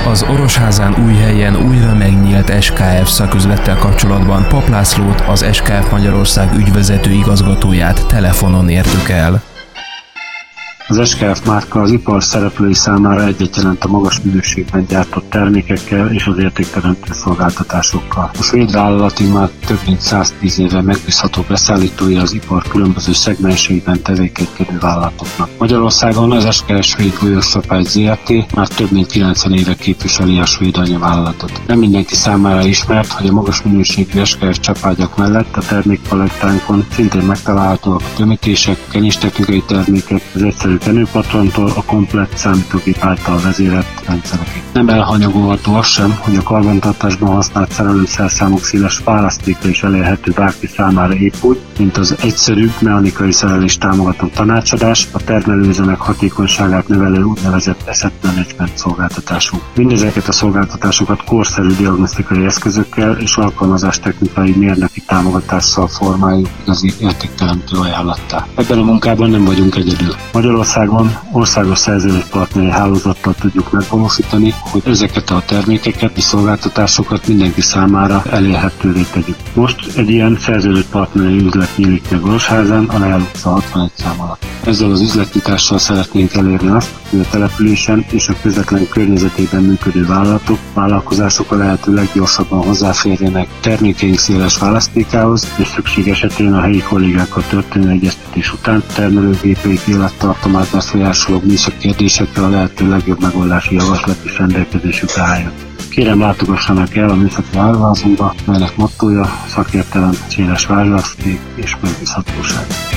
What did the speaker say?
Az Orosházán Újhelyen újra megnyílt SKF szaküzlettel kapcsolatban Papp Lászlót, az SKF Magyarország ügyvezető igazgatóját telefonon értük el. Az SKF márka az ipar szereplői számára egyet jelent a magas minőségben gyártott termékekkel és az értékteremtő szolgáltatásokkal. A svéd vállalat már több mint 110 éve megbízható beszállítója az ipar különböző szegmenseiben tevékenykedő vállalatoknak. Magyarországon az SKF Svéd Golyószapály Zrt. Már több mint 90 éve képviseli a svéd anyavállalatot. Nem mindenki számára ismert, hogy a magas minőségű SKF csapágyak mellett a termékpalettánkon szintén megtalálhatóak a tömítések, kenyéstechnikai termékek, az egyszerű kenőpatrontól a komplett számítógép által vezérelt rendszerekig. Nem elhanyagolható az sem, hogy a karbantartásban használt szerelőszerszámok széles választéka is elérhető bárki számára épp úgy, mint az egyszerű mechanikai szerelést támogató tanácsadás, a termelőüzemek hatékonyságát növelő úgynevezett asset management szolgáltatásunk. Mindezeket a szolgáltatásokat korszerű diagnosztikai eszközökkel és alkalmazástechnikai mérnöki támogatással formáljuk igazi értékteremtő ajánlattá. Ebben a munkában nem vagyunk egyedül. Magyarországon országos szerződéspartneri hálózattal tudjuk megvalósítani, hogy ezeket a termékeket és szolgáltatásokat mindenki számára elérhetővé tegyük. Most egy ilyen szerződéspartneri üzlet nyílik meg Orosházán, a Leál utca 61 szám alatt. Ezzel az üzletnyitással szeretnénk elérni azt, hogy a településen és a közvetlen környezetében működő vállalatok, vállalkozások a lehető leggyorsabban hozzáférjenek termékeink széles választékához, és szükség esetén a helyi kollégákkal történő egyeztetés után termelőgépeik élettartamát befolyásoló műszaki kérdésekkel a lehető legjobb megoldási javaslat is rendelkezésükre álljon. Kérem, látogassanak el a műszaki áruházunkba, melynek mottója szakértelem, széles választék és megbízhatóság.